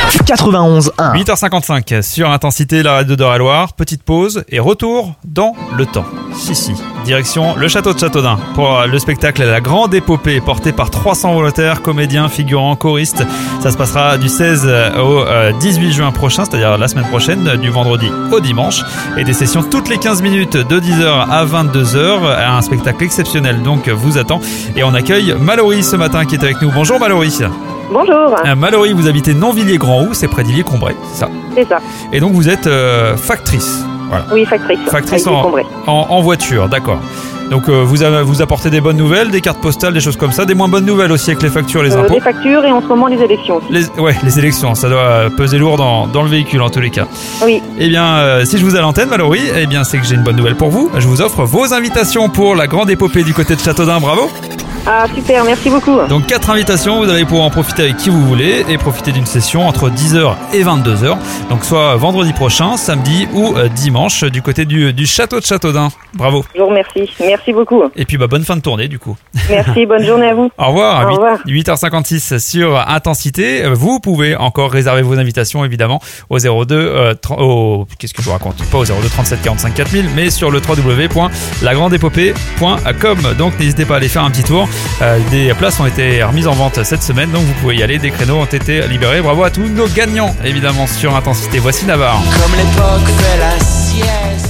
91.1. 8h55 sur Intensité, la radio d'Eure-et-Loir. Petite pause et retour dans le temps. Si. Direction le château de Châteaudun pour le spectacle La Grande Épopée, porté par 300 volontaires, comédiens, figurants, choristes. Ça se passera du 16 au 18 juin prochain, c'est-à-dire la semaine prochaine, du vendredi au dimanche. Et des sessions toutes les 15 minutes de 10h à 22h. Un spectacle exceptionnel donc vous attend. Et on accueille Mallory ce matin qui est avec nous. Bonjour Mallory. Bonjour. Mallory, vous habitez Nanvilliers-Grand-Houx, c'est près d'Illiers-Combray, c'est ça? C'est ça. Et donc vous êtes factrice. Voilà. Oui, factrice. Factrice en voiture, d'accord. Donc vous apportez des bonnes nouvelles, des cartes postales, des choses comme ça, des moins bonnes nouvelles aussi avec les factures, les impôts. Les factures et en ce moment les élections. Les élections, ça doit peser lourd dans le véhicule en tous les cas. Oui. Eh bien, si je vous ai à l'antenne, Mallory, eh bien c'est que j'ai une bonne nouvelle pour vous. Je vous offre vos invitations pour la Grande Épopée du côté de Châteaudun, bravo. Ah super, merci beaucoup. Donc 4 invitations, vous allez pouvoir en profiter avec qui vous voulez et profiter d'une session entre 10h et 22h. Donc soit vendredi prochain, samedi ou dimanche du côté du château de Châteaudun. Bravo. Je vous remercie, merci beaucoup. Et puis bonne fin de tournée du coup. Merci, bonne journée à vous. Au revoir. Au revoir. 8h56 sur Intensité. Vous pouvez encore réserver vos invitations évidemment au 02 qu'est-ce que je vous raconte, pas au 02 37 45 4000 mais sur le www.lagrandepopée.com. Donc n'hésitez pas à aller faire un petit tour. Des places ont été remises en vente cette semaine, donc vous pouvez y aller, des créneaux ont été libérés. Bravo à tous nos gagnants évidemment sur Intensité. Voici Navarre. Comme l'époque fait la sieste.